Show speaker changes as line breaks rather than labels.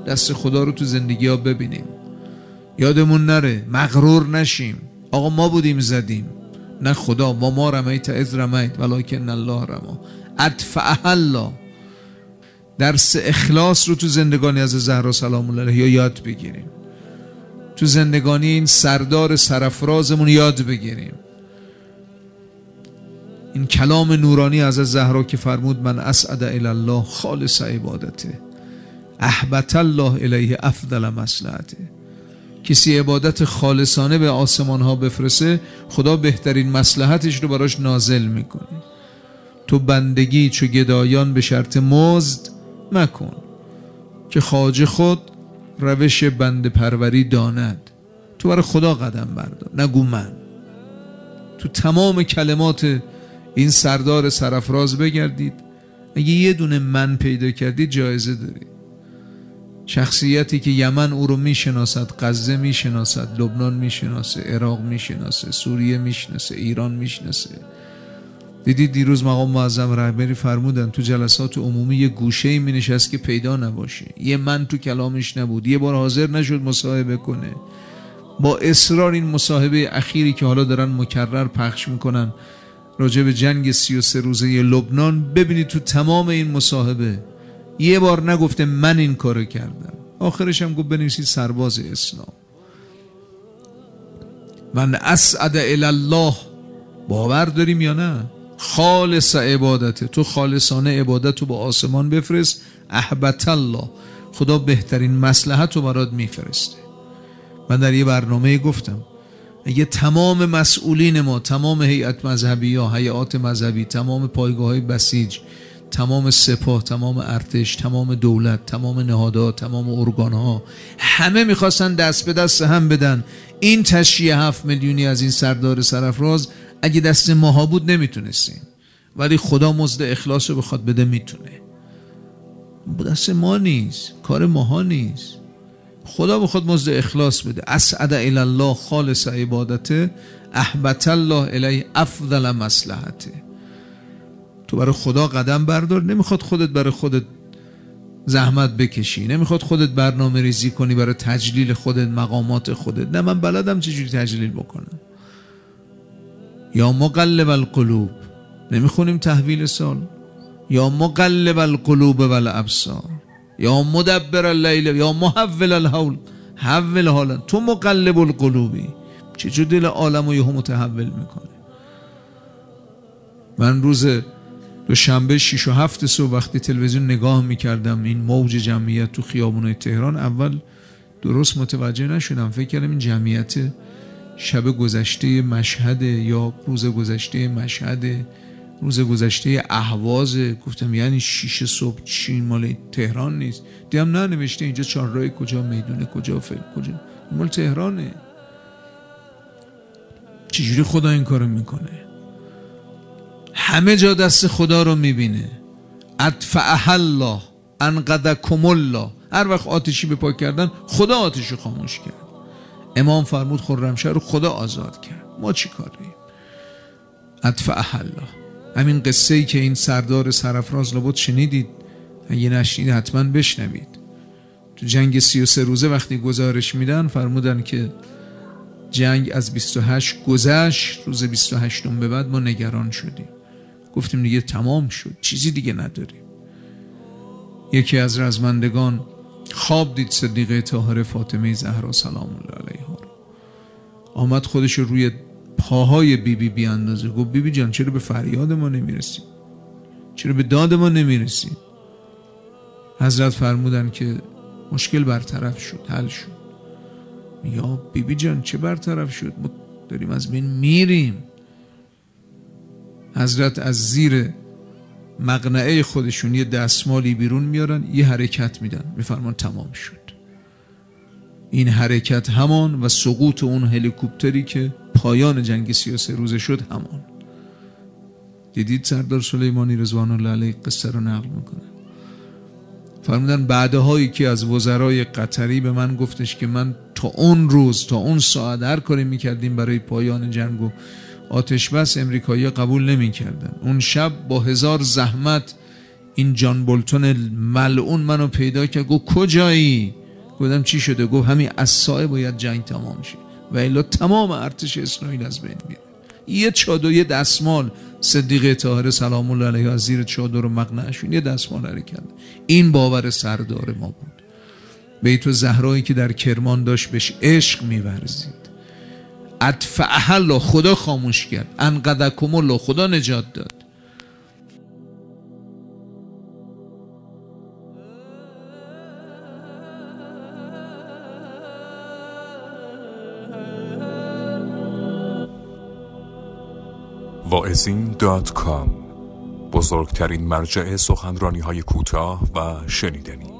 دست خدا رو تو زندگی ها ببینیم. یادمون نره، مغرور نشیم. آقا ما بودیم زدیم، نه خدا. ما رمیت اذ رمیت ولکن الله رما. ادفعها الله. درس اخلاص رو تو زندگانی از زهرا سلام الله علیها یاد بگیریم. تو زندگانی این سردار سرافرازمون یاد بگیریم. این کلام نورانی از زهرا که فرمود من اسعد الی الله خالص عبادته احبت الله الیه افضل مصلحته. کسی عبادت خالصانه به آسمان ها بفرسه، خدا بهترین مصلحتش رو براش نازل میکنه. تو بندگی چو گدایان به شرط مزد مکن، که خواجه خود روش بنده پروری داند. تو برای خدا قدم بردار، نگو من. تو تمام کلمات این سردار سرافراز بگردید، اگه یه دونه من پیدا کردید جایزه دارید. شخصیتی که یمن او رو میشناسد، غزه میشناسد، لبنان میشناسه، عراق میشناسه، سوریه میشناسه، ایران میشناسه. دیدید دیروز مقام معظم رهبری فرمودن تو جلسات عمومی یه گوشه‌ای می نشست که پیدا نباشه، یه من تو کلامش نبود، یه بار حاضر نشد مصاحبه کنه. با اصرار این مصاحبه اخیری که حالا دارن مکرر پخش میکنن راجع به جنگ 33 روزه لبنان، ببینید تو تمام این مصاحبه یه بار نگفته من این کارو کردم. آخرش هم گفت بنویسید سرباز اسلام. من اسعد الی الله. باور داریم یا نه؟ خالص عبادته. تو خالصانه عبادت رو با آسمان بفرست، احبت الله. خدا بهترین مصلحت رو برات میفرسته. من در یه برنامه گفتم اگه تمام مسئولین ما، تمام هیئت مذهبی ها، هیئات مذهبی، تمام پایگاه های بسیج، تمام سپاه، تمام ارتش، تمام دولت، تمام نهادها، تمام ارگان ها، همه میخواستن دست به دست هم بدن این تشییع 7 میلیونی از این سردار سرافراز، اگه دست ماها بود نمیتونستیم. ولی خدا مزد اخلاص رو بخواد بده میتونه. دست ما نیست، کار ماها نیست. خدا بخواد مزد اخلاص بده. اسعد الی الله خالص عبادته احبت الله الیه افضل مصلحته. تو برای خدا قدم بردار. نمیخواد خودت برای خودت زحمت بکشی، نمیخواد خودت برنامه ریزی کنی برای تجلیل خودت، مقامات خودت. نه، من بلدم چجوری تجلیل بکنم. یا مقلب القلوب، نمیخونیم تحویل سال؟ یا مقلب القلوب والابصار، یا مدبر اللیل، یا محول الحول، حول حالا. تو مقلب القلوبی، چجور دل عالم رو یهو متحول میکنه. من روز دوشنبه 6 و 7 صبح وقتی تلویزیون نگاه میکردم این موج جمعیت تو خیابونای تهران، اول درست متوجه نشدم، فکر کردم این جمعیت شب گذشته مشهد یا روز گذشته مشهد، روز گذشته اهواز. گفتم یعنی 6 صبح چی مال تهران نیست؟ دیدم نه، نوشته اینجا چهارراه کجا، میدون کجا، فلان کجا، مال تهرانه. چجوری خدا این کارو میکنه؟ همه جا دست خدا رو میبینه. ادفعها الله انقذکم الله. هر وقت آتشی به پا کردن خدا آتشو خاموش کرد. امام فرمود خرمشهر رو خدا آزاد کرد. ما چی کاریم؟ ادفعها الله. همین قصه ای که این سردار سرافراز لابد شنیدید، اگه نشنید حتما بشنوید. تو جنگ 33 روزه وقتی گزارش میدن فرمودن که جنگ از 28 گذشت، روز 28 به بعد ما نگران شدیم، گفتیم دیگه تمام شد، چیزی دیگه نداریم. یکی از رزمندگان خواب دید صدیقه طاهره فاطمه زهرا سلام الله علیها رو. آمد خودش رو روی پاهای بیبی بیاندازه. گفت بیبی جان چرا به فریاد ما نمیرسید؟ چرا به داد ما نمیرسید؟ حضرت فرمودن که مشکل برطرف شد، حل شد. یا بیبی جان چه برطرف شد؟ ما داریم از بین میریم. حضرت از زیر مقنعه خودشون یه دستمالی بیرون میارن، یه حرکت میدن، میفرمان تمام شد. این حرکت همان و سقوط اون هلیکوپتری که پایان جنگ 33 روزه شد همان. دیدید سردار سلیمانی رضوان الله علیه قصه رو نقل میکنه. فرمودن بعدهایی که از وزرای قطری به من گفتش که من تا اون روز، تا اون ساعت هر کاری میکردیم برای پایان جنگ و آتش بس، امریکایی قبول نمی کردن. اون شب با 1000 زحمت این جان بولتون ملعون منو پیدا کرد، گفت کجایی؟ گفتم چی شده؟ گفت همین از سایه باید جنگ تمام شه و الا تمام ارتش اسرائیل از بین میره. یه چادر، یه دستمال صدیقه طاهره سلام الله علیه از زیر چادر و مقنعشون یه دستمال حرکت. این باور سردار ما بود. بیت زهرایی که در کرمان داشت بهش عشق می‌ورزید. ادفعها الله، خدا خاموش کرد. انقذکم الله، خدا نجات داد.
واعظین.com، بزرگترین مرجع سخنرانی‌های کوتاه و شنیدنی.